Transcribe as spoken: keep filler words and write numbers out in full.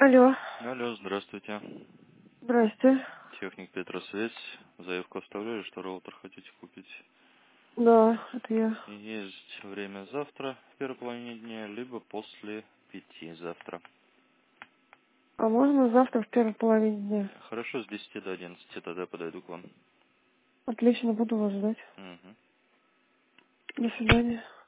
Алло. Алло, здравствуйте. Здрасте. Техник Петросвязь. Заявку оставляли, что роутер хотите купить. Да, это я. Есть время завтра, в первой половине дня, либо после пяти завтра. А можно завтра в первой половине дня? Хорошо, с десяти до одиннадцати тогда подойду к вам. Отлично, буду вас ждать. Угу. До свидания.